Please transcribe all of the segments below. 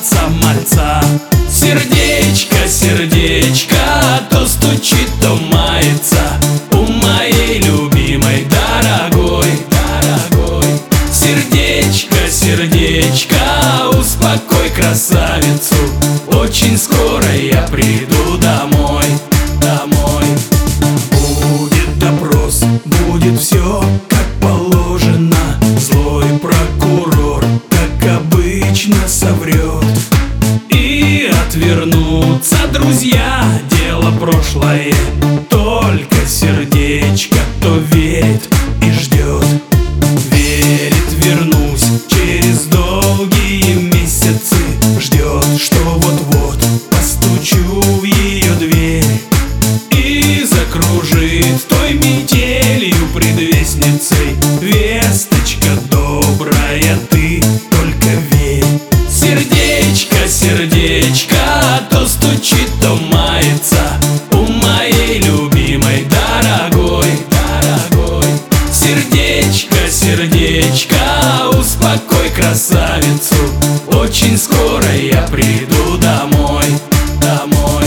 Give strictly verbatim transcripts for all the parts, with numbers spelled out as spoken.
дождаться мальца. Сердечко, сердечко, то стучит, то мается у моей любимой, дорогой, дорогой. Сердечко, сердечко, успокой красавицу, очень скоро я приду домой, домой. Будет допрос, будет все как положено. Злой прокурор, как обычно, соврет. И отвернутся друзья, дело прошлое. Только сердечко, то верит и ждет. Верит, вернусь через долгие месяцы. Ждет, что вот-вот постучу в ее дверь и закружит той метелью предвестницей. Весточка добрая, ты только верь. Сердечко, сердечко, то стучит, то мается у моей любимой, дорогой, дорогой. Сердечко, сердечко, успокой красавицу, очень скоро я приду домой, домой.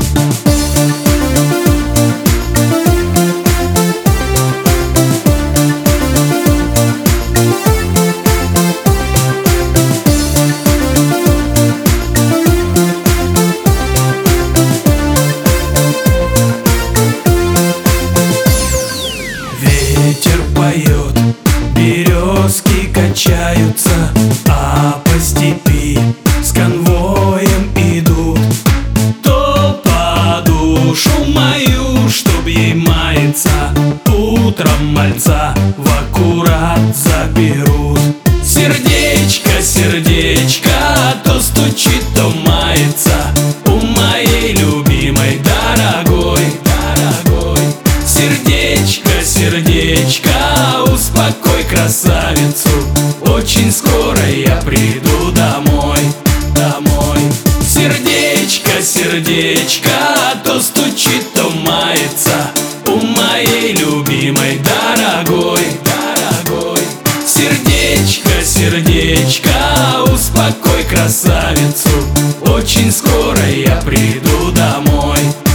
Ветер поет, березки качаются, а по степи с конвоем идут. То по душу мою, чтоб ей маяться, утром мальца в аккурат заберут. Сердечко, сердечко, то стучит, то мается у моей любимой, дорогой, дорогой. Сердечко, сердечко, успокой красавицу, очень скоро я приду домой, домой. Сердечко, сердечко, то стучит, то мается у моей любимой, дорогой, дорогой. Сердечко, сердечко, успокой красавицу, очень скоро я приду домой.